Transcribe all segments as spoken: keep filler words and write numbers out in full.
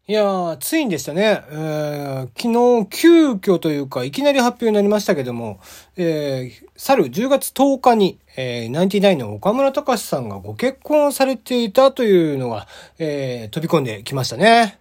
いやー、ついにでしたね。えー、昨日、急遽というか、いきなり発表になりましたけども、えー、去るじゅうがつとおかに、えー、ナインティナインの岡村隆史さんがご結婚されていたというのが、えー、飛び込んできましたね。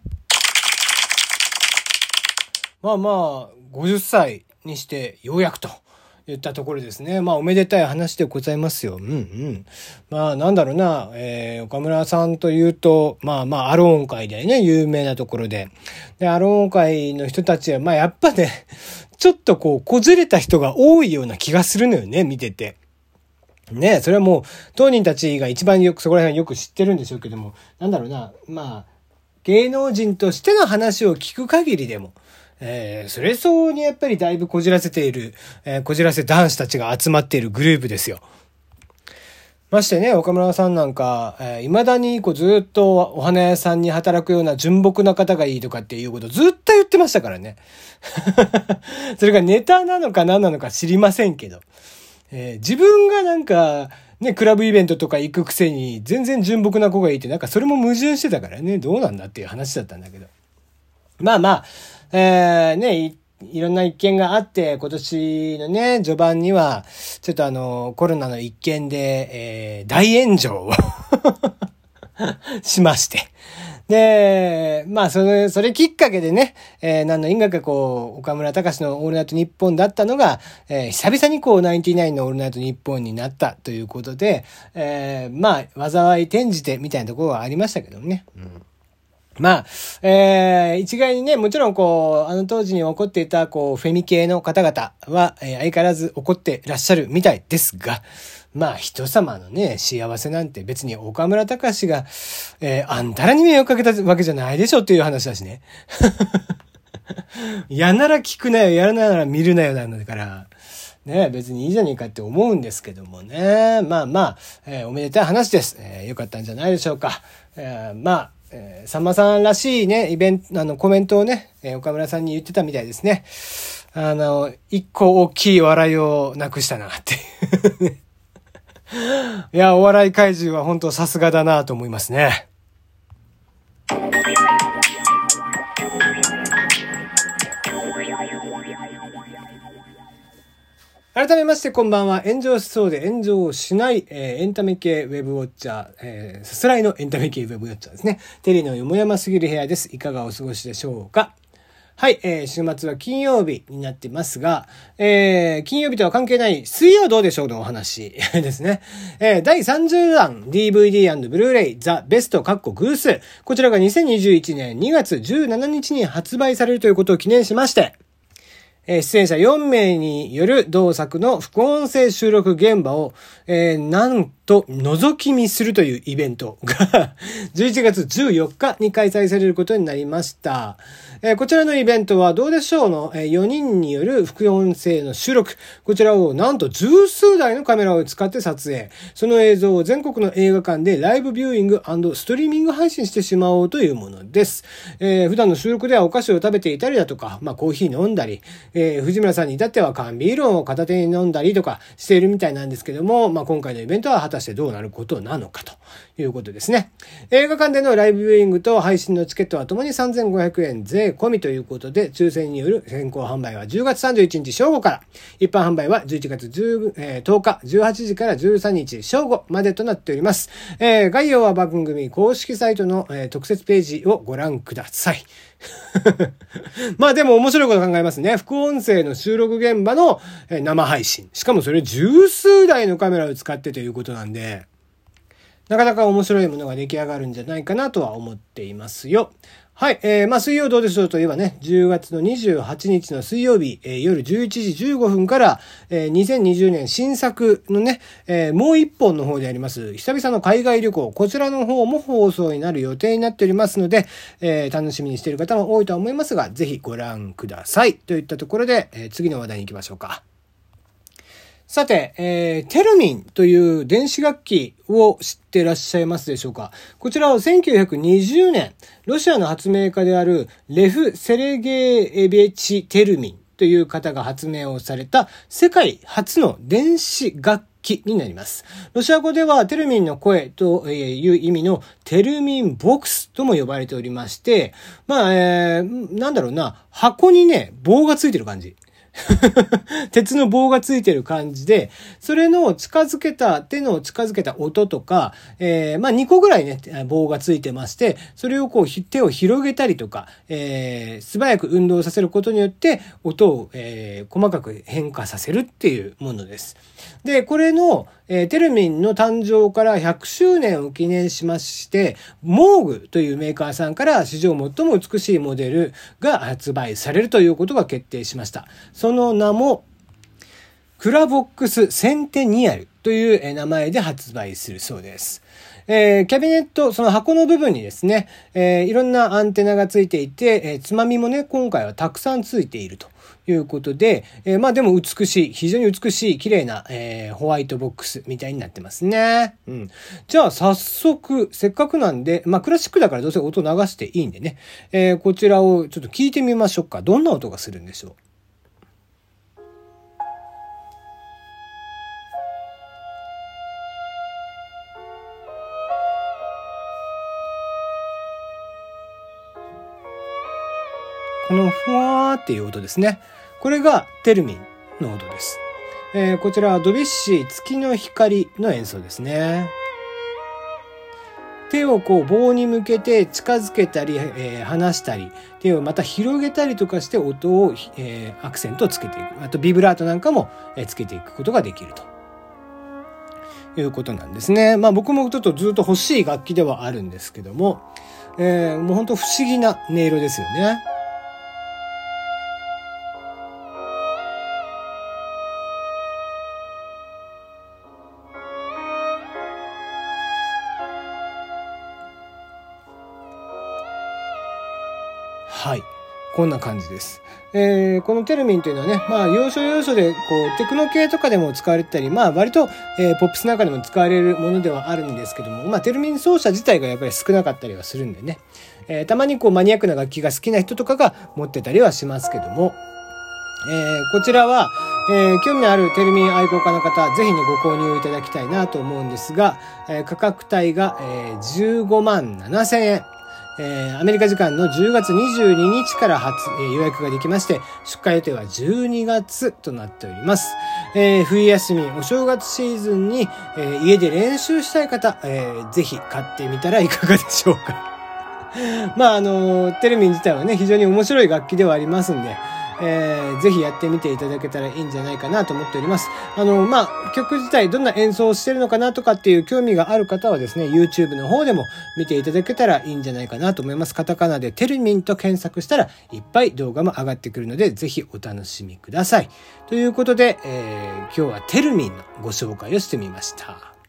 まあまあ、ごじゅっさいにしてようやくと言ったところですね。まあおめでたい話でございますよ。うんうん。まあなんだろうな、えー、岡村さんというと、まあまあアローン会でね、有名なところで。で、アローン会の人たちは、まあやっぱね、ちょっとこう、こずれた人が多いような気がするのよね、見てて。ね、それはもう当人たちが一番よくそこら辺よく知ってるんでしょうけども、なんだろうな、まあ芸能人としての話を聞く限りでも、えー、それ相応にやっぱりだいぶこじらせている、えー、こじらせ男子たちが集まっているグループですよ。ましてね、岡村さんなんか、えー、未だにこうずっとお花屋さんに働くような純朴な方がいいとかっていうことをずっと言ってましたからね。それがネタなのか何なのか知りませんけど。えー、自分がなんか、ね、クラブイベントとか行くくせに全然純朴な子がいて、なんかそれも矛盾してたからね、どうなんだっていう話だったんだけど。まあまあ、えー、ね、い、いろんな一件があって、今年のね、序盤には、ちょっとあの、コロナの一件で、えー、大炎上をしまして。で、まあ、それ、それきっかけでね、えー、何の因果かこう、岡村隆史のオールナイトニッポンだったのが、えー、久々にこう、ナインティナインのオールナイトニッポンになったということで、えー、まあ、災い転じてみたいなところはありましたけどね。うん、まあ、えー、一概にね、もちろんこう、あの当時に起こっていた、こう、フェミ系の方々は、えー、相変わらず起こってらっしゃるみたいですが、まあ、人様のね、幸せなんて別に岡村隆史が、えー、あんたらに迷惑かけたわけじゃないでしょっていう話だしね。やなら聞くなよ、やらなら見るなよなんだから、ね、別にいいじゃねえかって思うんですけどもね。まあまあ、えー、おめでたい話です。えー、よかったんじゃないでしょうか。えー、まあ、えー、さんまさんらしいね、イベント、あの、コメントをね、えー、岡村さんに言ってたみたいですね。あの、一個大きい笑いをなくしたなっていう。いや、お笑い怪獣は本当さすがだなと思いますね。改めましてこんばんは。炎上しそうで炎上しない、えー、エンタメ系ウェブウォッチャー、えー、さすらいのエンタメ系ウェブウォッチャーですね。テリーのよもやますぎる部屋です。いかがお過ごしでしょうか。はい、えー、週末は金曜日になってますが、えー、金曜日とは関係ない水曜どうでしょうのお話ですね。えー、だいさんじゅうだん ディーブイディー&ブルーレイザ・ベストカッコグース。こちらがにせんにじゅういちねんにがつじゅうしちにちに発売されるということを記念しまして、えー、出演者よんめいによる同作の副音声収録現場を、えー、なんと覗き見するというイベントがじゅういちがつじゅうよっかに開催されることになりました。えー、こちらのイベントはどうでしょうの、えー、よにんによる副音声の収録。こちらをなんと十数台のカメラを使って撮影。その映像を全国の映画館でライブビューイング&ストリーミング配信してしまおうというものです。えー、普段の収録ではお菓子を食べていたりだとか、まあコーヒー飲んだり、えー、藤村さんに至っては缶ビールを片手に飲んだりとかしているみたいなんですけども、まあ今回のイベントは果たしてどうなることなのかということですね。映画館でのライブビューイングと配信のチケットはともにさんぜんごひゃくえん税込みということで、抽選による先行販売はじゅうがつさんじゅういちにち正午から、一般販売はじゅういちがつとおかじゅうはちじからじゅうさんにち正午までとなっております。えー、概要は番組公式サイトの、えー、特設ページをご覧ください。まあでも面白いこと考えますね。副音声の収録現場の生配信。しかもそれ十数台のカメラを使ってということなんで、なかなか面白いものが出来上がるんじゃないかなとは思っていますよ。はい。えー、まあ水曜どうでしょうといえばね、じゅうがつのにじゅうはちにちの水曜日、えー、夜じゅういちじじゅうごふんから、えー、にせんにじゅうねん新作のね、えー、もう一本の方であります、久々の海外旅行、こちらの方も放送になる予定になっておりますので、えー、楽しみにしている方も多いとは思いますが、ぜひご覧ください。といったところで、えー、次の話題に行きましょうか。さて、えー、テルミンという電子楽器を知っていらっしゃいますでしょうか。こちらはせんきゅうひゃくにじゅうねん、ロシアの発明家であるレフ・セレゲーエベチ・テルミンという方が発明をされた世界初の電子楽器になります。ロシア語ではテルミンの声という意味のテルミンボックスとも呼ばれておりまして、まあ、えー、なんだろうな、箱にね、棒がついてる感じ。鉄の棒がついてる感じで、それの近づけた、手の近づけた音とか、えー、まあにこぐらいね、棒がついてまして、それをこう手を広げたりとか、えー、素早く運動させることによって、音を、えー、細かく変化させるっていうものです。で、これの、えー、テルミンの誕生からひゃくしゅうねんを記念しまして、モーグというメーカーさんから史上最も美しいモデルが発売されるということが決定しました。その名も、クラボックスセンテニアルという名前で発売するそうです。えー、キャビネット、その箱の部分にですね、えー、いろんなアンテナがついていて、えー、つまみもね、今回はたくさんついているということで、えー、まあでも美しい、非常に美しい、綺麗な、えー、ホワイトボックスみたいになってますね。うん。じゃあ早速、せっかくなんで、まあクラシックだからどうせ音流していいんでね、えー、こちらをちょっと聞いてみましょうか。どんな音がするんでしょう。このふわーっていう音ですね。これがテルミンの音です。えー、こちらはドビュッシー月の光の演奏ですね。手をこう棒に向けて近づけたり、えー、離したり、手をまた広げたりとかして音を、えー、アクセントをつけていく。あとビブラートなんかも、えー、つけていくことができるということなんですね。まあ僕もちょっとずっと欲しい楽器ではあるんですけども、えー、もう本当不思議な音色ですよね。はい。こんな感じです。えー、このテルミンというのはね、まあ、要所要所で、こう、テクノ系とかでも使われてたり、まあ、割と、えー、ポップスなんかでも使われるものではあるんですけども、まあ、テルミン奏者自体がやっぱり少なかったりはするんでね、えー、たまにこう、マニアックな楽器が好きな人とかが持ってたりはしますけども、えー、こちらは、えー、興味のあるテルミン愛好家の方、ぜひね、ご購入いただきたいなと思うんですが、えー、価格帯が、えー、じゅうごまんななせんえん。えー、アメリカ時間のじゅうがつにじゅうににちから初、えー、予約ができまして、出荷予定はじゅうにがつとなっております。えー、冬休み、お正月シーズンに、えー、家で練習したい方、えー、ぜひ買ってみたらいかがでしょうか。まあ、あの、テルミン自体はね、非常に面白い楽器ではありますんで、えー、ぜひやってみていただけたらいいんじゃないかなと思っております。あの、まあ、曲自体どんな演奏をしてるのかなとかっていう興味がある方はですね、YouTube の方でも見ていただけたらいいんじゃないかなと思います。カタカナでテルミンと検索したらいっぱい動画も上がってくるので、ぜひお楽しみください。ということで、えー、今日はテルミンのご紹介をしてみました。